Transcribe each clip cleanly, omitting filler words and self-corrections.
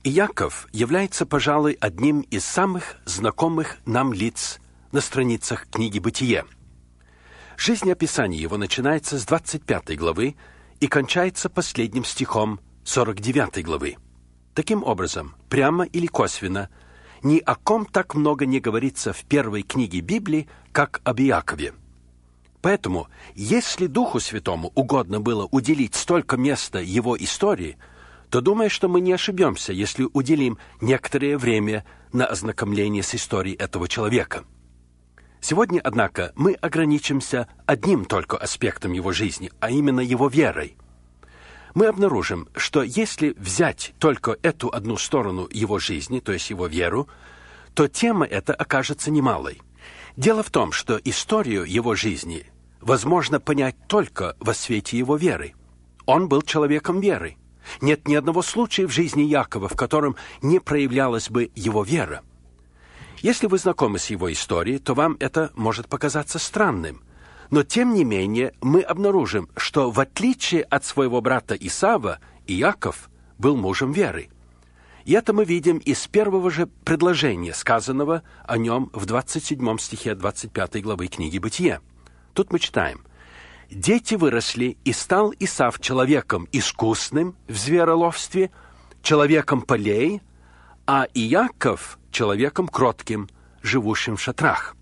Иаков является, пожалуй, одним из самых знакомых нам лиц на страницах книги «Бытие». Жизнеописание его начинается с 25 главы и кончается последним стихом 49 главы. Таким образом, прямо или косвенно, ни о ком так много не говорится в первой книге Библии, как об Иакове. Поэтому, если Духу Святому угодно было уделить столько места его истории, то думаю, что мы не ошибемся, если уделим некоторое время на ознакомление с историей этого человека. Сегодня, однако, мы ограничимся одним только аспектом его жизни, а именно его верой. Мы обнаружим, что если взять только эту одну сторону его жизни, то есть его веру, то тема эта окажется немалой. Дело в том, что историю его жизни возможно понять только во свете его веры. Он был человеком веры. Нет ни одного случая в жизни Иакова, в котором не проявлялась бы его вера. Если вы знакомы с его историей, то вам это может показаться странным. Но, тем не менее, мы обнаружим, что в отличие от своего брата Исава, Иаков был мужем веры. И это мы видим из первого же предложения, сказанного о нем в 27 стихе 25 главы книги «Бытие». Тут мы читаем: «Дети выросли, и стал Исав человеком искусным в звероловстве, человеком полей, а Иаков человеком кротким, живущим в шатрах».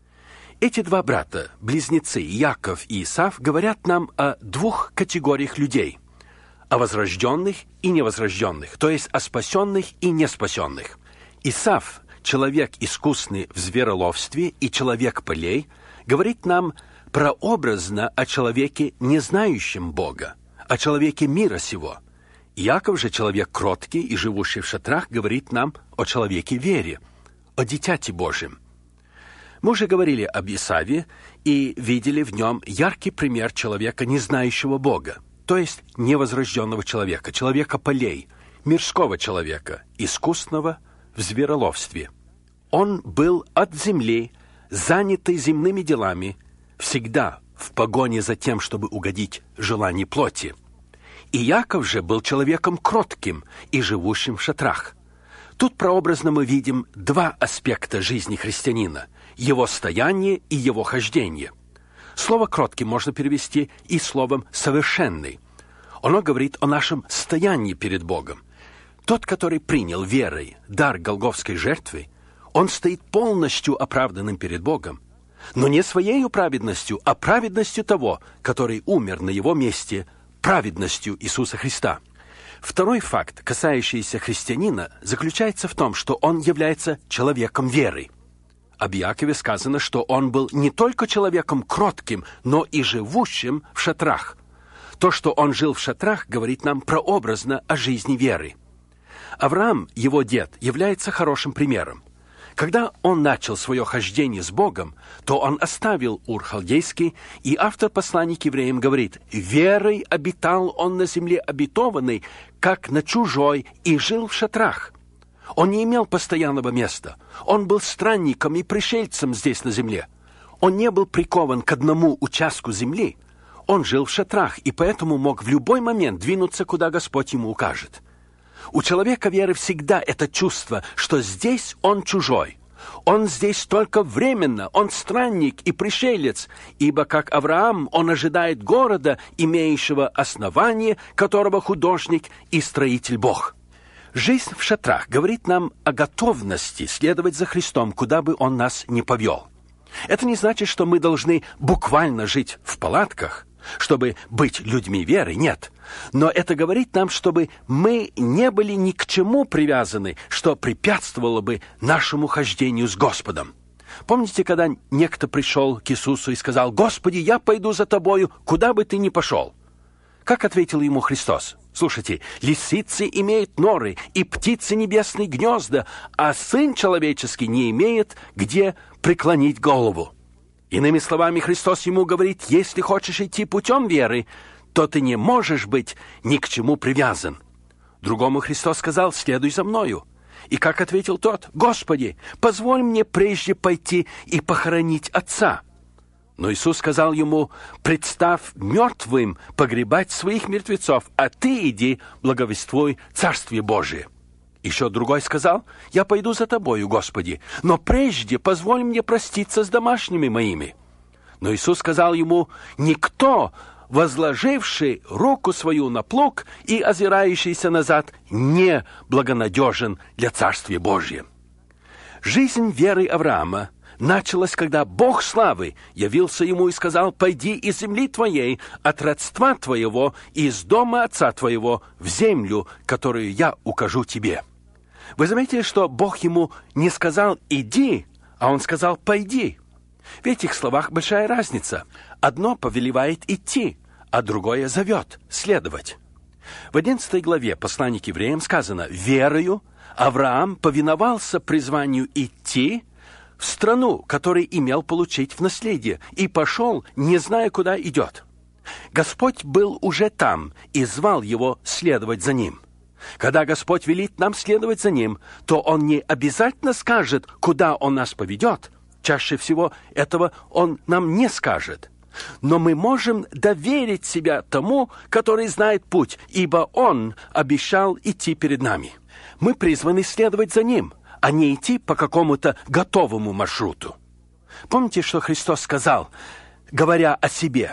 Эти два брата, близнецы Иаков и Исав, говорят нам о двух категориях людей: о возрожденных и невозрожденных, то есть о спасенных и неспасенных. Исав, человек искусный в звероловстве и человек полей, говорит нам прообразно о человеке, не знающем Бога, о человеке мира сего. Иаков же, человек кроткий и живущий в шатрах, говорит нам о человеке вере, о дитяти Божьем. Мы уже говорили об Исаве и видели в нем яркий пример человека, не знающего Бога, то есть невозрожденного человека, человека полей, мирского человека, искусного в звероловстве. Он был от земли, занятый земными делами, всегда в погоне за тем, чтобы угодить желанию плоти. Иаков же был человеком кротким и живущим в шатрах. Тут прообразно мы видим два аспекта жизни христианина: его стояние и его хождение. Слово «кроткий» можно перевести и словом «совершенный». Оно говорит о нашем стоянии перед Богом. Тот, который принял верой дар голгофской жертвы, он стоит полностью оправданным перед Богом, но не своей праведностью, а праведностью того, который умер на его месте, праведностью Иисуса Христа. Второй факт, касающийся христианина, заключается в том, что он является человеком веры. Об Иакове сказано, что он был не только человеком кротким, но и живущим в шатрах. То, что он жил в шатрах, говорит нам прообразно о жизни веры. Авраам, его дед, является хорошим примером. Когда он начал свое хождение с Богом, то он оставил Ур Халдейский, и автор послания к евреям говорит: «Верой обитал он на земле обетованной, как на чужой, и жил в шатрах». Он не имел постоянного места. Он был странником и пришельцем здесь на земле. Он не был прикован к одному участку земли. Он жил в шатрах, и поэтому мог в любой момент двинуться, куда Господь ему укажет. У человека веры всегда это чувство, что здесь он чужой. Он здесь только временно, он странник и пришелец, ибо, как Авраам, он ожидает города, имеющего основание, которого художник и строитель Бог. Жизнь в шатрах говорит нам о готовности следовать за Христом, куда бы Он нас ни повел. Это не значит, что мы должны буквально жить в палатках, чтобы быть людьми веры, нет. Но это говорит нам, чтобы мы не были ни к чему привязаны, что препятствовало бы нашему хождению с Господом. Помните, когда некто пришел к Иисусу и сказал: «Господи, я пойду за Тобою, куда бы Ты ни пошел»? Как ответил ему Христос? Слушайте, лисицы имеют норы, и птицы небесные гнезда, а Сын Человеческий не имеет где преклонить голову. Иными словами, Христос ему говорит: если хочешь идти путем веры, то ты не можешь быть ни к чему привязан. Другому Христос сказал: следуй за мною. И как ответил тот: Господи, позволь мне прежде пойти и похоронить отца. Но Иисус сказал ему: представь мертвым погребать своих мертвецов, а ты иди благовествуй Царствие Божие. Еще другой сказал: «Я пойду за тобою, Господи, но прежде позволь мне проститься с домашними моими». Но Иисус сказал ему: «Никто, возложивший руку свою на плуг и озирающийся назад, не благонадежен для Царствия Божия». Жизнь веры Авраама началась, когда Бог славы явился ему и сказал: «Пойди из земли твоей, от родства твоего и из дома отца твоего в землю, которую я укажу тебе». Вы заметили, что Бог ему не сказал «иди», а Он сказал «пойди». В этих словах большая разница. Одно повелевает идти, а другое зовет следовать. В 11 главе послания к евреям сказано: «Верою Авраам повиновался призванию идти в страну, которую имел получить в наследие, и пошел, не зная, куда идет». Господь был уже там и звал его следовать за Ним. Когда Господь велит нам следовать за Ним, то Он не обязательно скажет, куда Он нас поведет. Чаще всего этого Он нам не скажет. Но мы можем доверить себя тому, который знает путь, ибо Он обещал идти перед нами. Мы призваны следовать за Ним, а не идти по какому-то готовому маршруту. Помните, что Христос сказал, говоря о себе?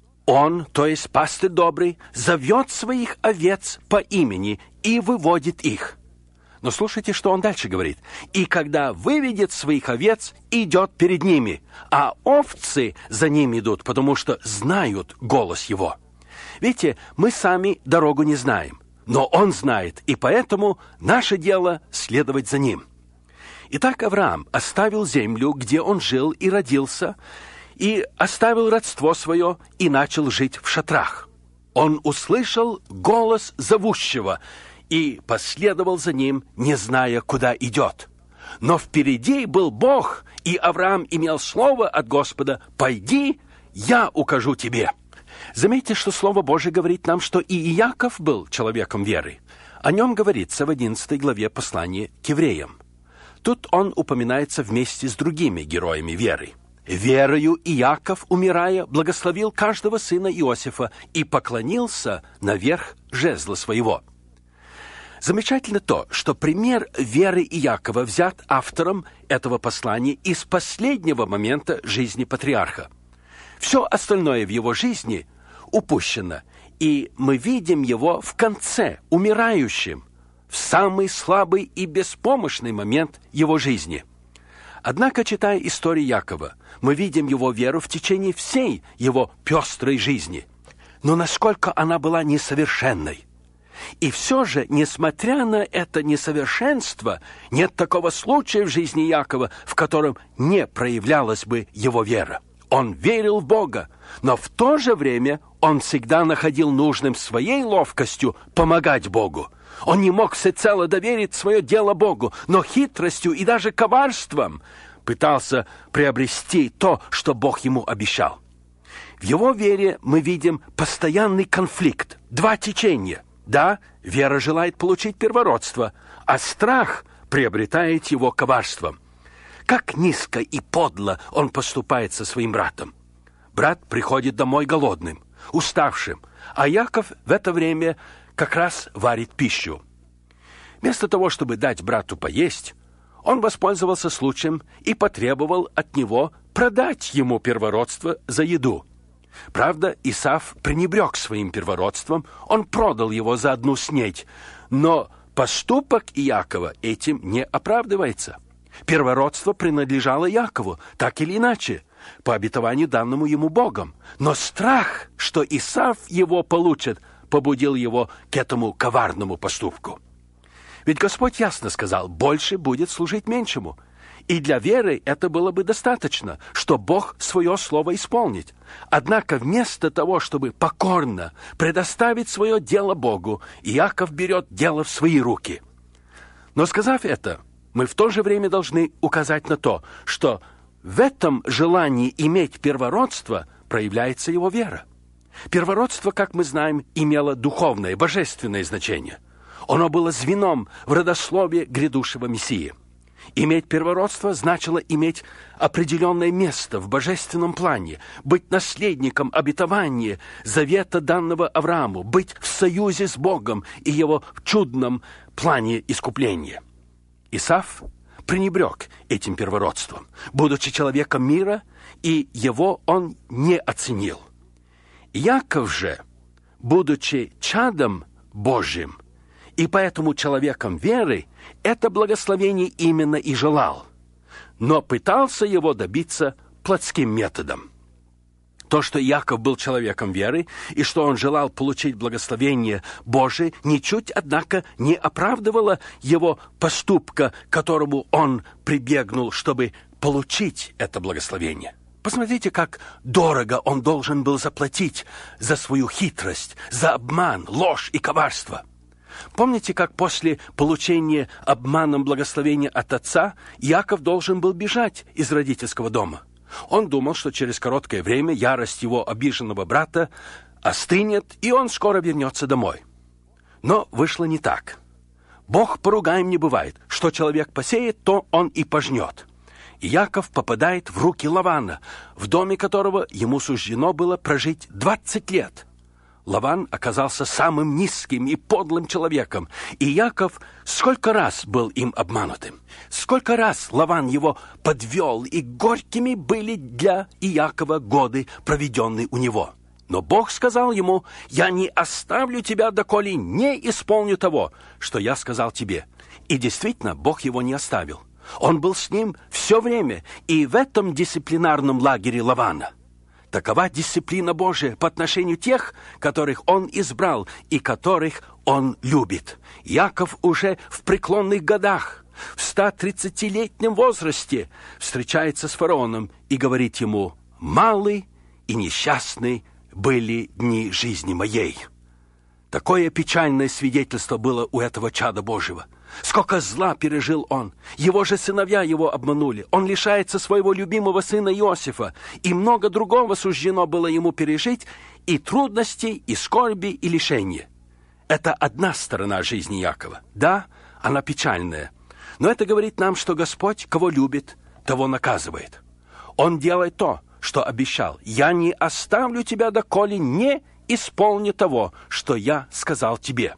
Он, то есть пастырь добрый, зовет своих овец по имени и выводит их. Но слушайте, что он дальше говорит. «И когда выведет своих овец, идет перед ними, а овцы за ним идут, потому что знают голос его». Видите, мы сами дорогу не знаем, но он знает, и поэтому наше дело следовать за ним. Итак, Авраам оставил землю, где он жил и родился, и оставил родство свое, и начал жить в шатрах. Он услышал голос зовущего и последовал за ним, не зная, куда идет. Но впереди был Бог, и Авраам имел слово от Господа: «Пойди, я укажу тебе». Заметьте, что Слово Божие говорит нам, что и Иаков был человеком веры. О нем говорится в 11 главе послания к евреям. Тут он упоминается вместе с другими героями веры. «Верою Иаков, умирая, благословил каждого сына Иосифа и поклонился наверх жезла своего». Замечательно то, что пример веры Иакова взят автором этого послания из последнего момента жизни патриарха. Все остальное в его жизни упущено, и мы видим его в конце, умирающим, в самый слабый и беспомощный момент его жизни. Однако, читая историю Иакова, мы видим его веру в течение всей его пестрой жизни. Но насколько она была несовершенной. И все же, несмотря на это несовершенство, нет такого случая в жизни Иакова, в котором не проявлялась бы его вера. Он верил в Бога, но в то же время он всегда находил нужным своей ловкостью помогать Богу. Он не мог всецело доверить свое дело Богу, но хитростью и даже коварством пытался приобрести то, что Бог ему обещал. В его вере мы видим постоянный конфликт, два течения. Да, вера желает получить первородство, а страх приобретает его коварством. Как низко и подло он поступает со своим братом. Брат приходит домой голодным, уставшим, а Иаков в это время как раз варит пищу. Вместо того, чтобы дать брату поесть, он воспользовался случаем и потребовал от него продать ему первородство за еду. Правда, Исав пренебрег своим первородством, он продал его за одну снедь, но поступок Иакова этим не оправдывается. Первородство принадлежало Иакову, так или иначе, по обетованию данному ему Богом. Но страх, что Исав его получит, побудил его к этому коварному поступку. Ведь Господь ясно сказал: больше будет служить меньшему. И для веры это было бы достаточно, что Бог свое слово исполнит. Однако вместо того, чтобы покорно предоставить свое дело Богу, Иаков берет дело в свои руки. Но сказав это, мы в то же время должны указать на то, что в этом желании иметь первородство проявляется его вера. Первородство, как мы знаем, имело духовное, божественное значение. Оно было звеном в родословии грядущего Мессии. Иметь первородство значило иметь определенное место в божественном плане, быть наследником обетования, завета данного Аврааму, быть в союзе с Богом и его чудном плане искупления. Исав пренебрег этим первородством, будучи человеком мира, и его он не оценил. Иаков же, будучи чадом Божьим, и поэтому человеком веры, это благословение именно и желал, но пытался его добиться плотским методом. То, что Иаков был человеком веры, и что он желал получить благословение Божие, ничуть, однако, не оправдывало его поступка, к которому он прибегнул, чтобы получить это благословение. Посмотрите, как дорого он должен был заплатить за свою хитрость, за обман, ложь и коварство. Помните, как после получения обманом благословения от отца Иаков должен был бежать из родительского дома? Он думал, что через короткое время ярость его обиженного брата остынет, и он скоро вернется домой. Но вышло не так. Бог поругаем не бывает. Что человек посеет, то он и пожнет. Иаков попадает в руки Лавана, в доме которого ему суждено было прожить 20 лет. Лаван оказался самым низким и подлым человеком, и Иаков сколько раз был им обманутым. Сколько раз Лаван его подвел, и горькими были для Иакова годы, проведенные у него. Но Бог сказал ему: «Я не оставлю тебя, доколе не исполню того, что я сказал тебе». И действительно, Бог его не оставил. Он был с ним все время, и в этом дисциплинарном лагере Лавана. Такова дисциплина Божия по отношению тех, которых Он избрал и которых Он любит. Иаков уже в преклонных годах, в 130-летнем возрасте, встречается с фараоном и говорит ему: «Малы и несчастны были дни жизни моей». Такое печальное свидетельство было у этого чада Божьего. Сколько зла пережил он. Его же сыновья его обманули. Он лишается своего любимого сына Иосифа. И много другого суждено было ему пережить, и трудностей, и скорби, и лишения. Это одна сторона жизни Иакова. Да, она печальная. Но это говорит нам, что Господь, кого любит, того наказывает. Он делает то, что обещал. «Я не оставлю тебя, доколе не исполню того, что я сказал тебе».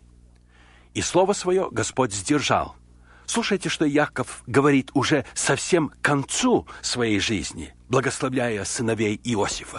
И слово свое Господь сдержал. Слушайте, что Иаков говорит уже совсем к концу своей жизни, благословляя сыновей Иосифа.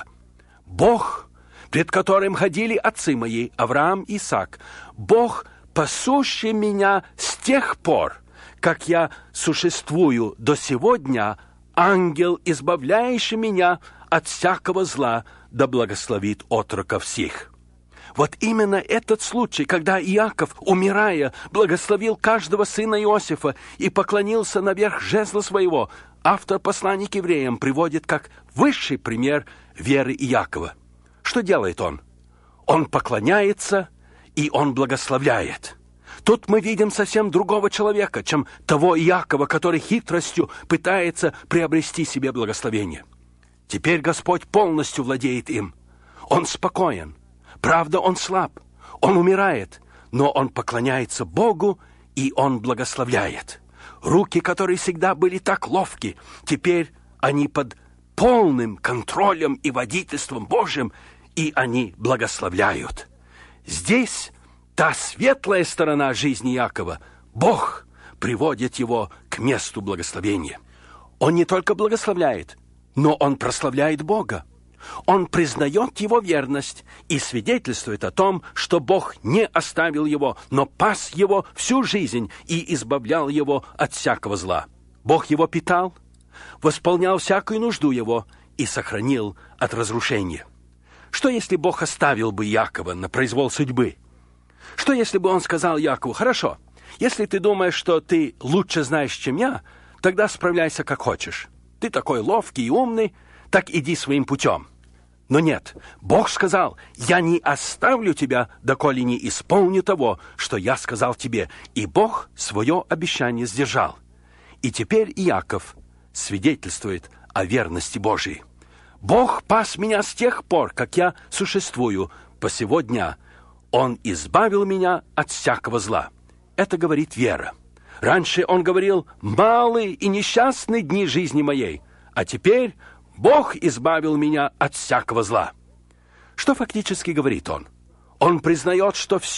«Бог, пред которым ходили отцы мои, Авраам и Исаак, Бог, пасущий меня с тех пор, как я существую до сего дня, ангел, избавляющий меня от всякого зла, да благословит отроков всех». Вот именно этот случай, когда Иаков, умирая, благословил каждого сына Иосифа и поклонился наверх жезла своего, автор послания к евреям приводит как высший пример веры Иакова. Что делает он? Он поклоняется, и он благословляет. Тут мы видим совсем другого человека, чем того Иакова, который хитростью пытается приобрести себе благословение. Теперь Господь полностью владеет им. Он спокоен. Правда, он слаб, он умирает, но он поклоняется Богу, и он благословляет. Руки, которые всегда были так ловки, теперь они под полным контролем и водительством Божьим, и они благословляют. Здесь та светлая сторона жизни Иакова. Бог приводит его к месту благословения. Он не только благословляет, но он прославляет Бога. Он признает его верность и свидетельствует о том, что Бог не оставил его, но пас его всю жизнь и избавлял его от всякого зла. Бог его питал, восполнял всякую нужду его и сохранил от разрушения. Что, если Бог оставил бы Иакова на произвол судьбы? Что, если бы он сказал Иакову: «Хорошо, если ты думаешь, что ты лучше знаешь, чем я, тогда справляйся как хочешь. Ты такой ловкий и умный, так иди своим путем». Но нет, Бог сказал: «Я не оставлю тебя, доколе не исполню того, что я сказал тебе». И Бог свое обещание сдержал. И теперь Иаков свидетельствует о верности Божией. «Бог пас меня с тех пор, как я существую, по сего дня. Он избавил меня от всякого зла». Это говорит вера. Раньше он говорил: «Малы и несчастны дни жизни моей», а теперь: «Бог избавил меня от всякого зла». Что фактически говорит он? Он признает, что все,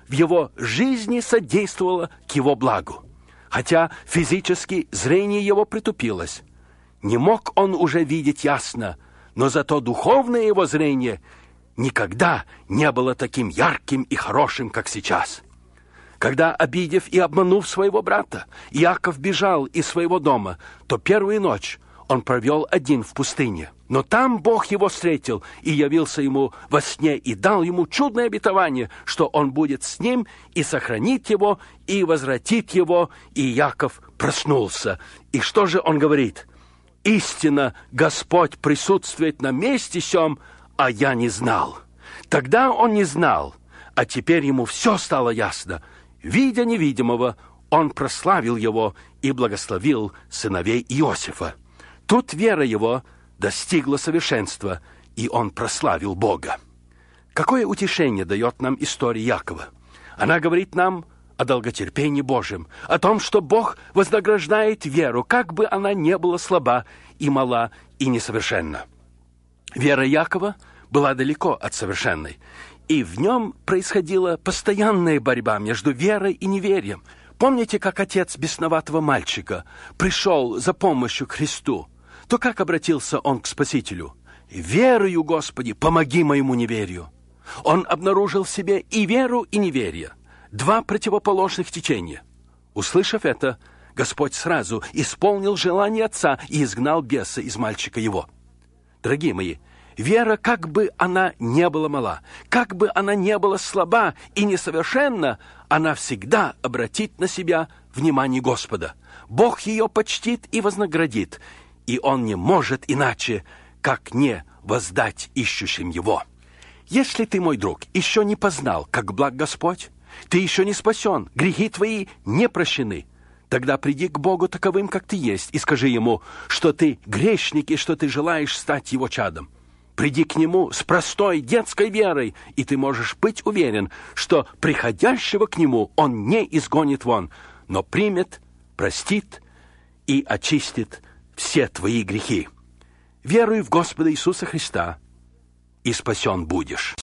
в его жизни содействовало к его благу. Хотя физически зрение его притупилось. Не мог он уже видеть ясно, но зато духовное его зрение никогда не было таким ярким и хорошим, как сейчас. Когда, обидев и обманув своего брата, Иаков бежал из своего дома, то первую ночь он провел один в пустыне. Но там Бог его встретил и явился ему во сне и дал ему чудное обетование, что он будет с ним и сохранит его, и возвратит его. И Иаков проснулся. И что же он говорит? «Истинно, Господь присутствует на месте сём, а я не знал». Тогда он не знал, а теперь ему все стало ясно. Видя невидимого, он прославил его и благословил сыновей Иосифа. Тут вера его достигла совершенства, и он прославил Бога. Какое утешение дает нам история Иакова? Она говорит нам о долготерпении Божьем, о том, что Бог вознаграждает веру, как бы она ни была слаба и мала и несовершенна. Вера Иакова была далеко от совершенной, и в нем происходила постоянная борьба между верой и неверием. Помните, как отец бесноватого мальчика пришел за помощью к Христу? То как обратился он к Спасителю? «Верую, Господи, помоги моему неверию». Он обнаружил в себе и веру, и неверие. Два противоположных течения. Услышав это, Господь сразу исполнил желание отца и изгнал беса из мальчика его. Дорогие мои, вера, как бы она не была мала, как бы она не была слаба и несовершенна, она всегда обратит на себя внимание Господа. Бог ее почтит и вознаградит, и Он не может иначе, как не воздать ищущим Его. Если ты, мой друг, еще не познал, как благ Господь, ты еще не спасен, грехи твои не прощены, тогда приди к Богу таковым, как ты есть, и скажи Ему, что ты грешник и что ты желаешь стать Его чадом. Приди к Нему с простой детской верой, и ты можешь быть уверен, что приходящего к Нему Он не изгонит вон, но примет, простит и очистит все твои грехи. Веруй в Господа Иисуса Христа, и спасен будешь.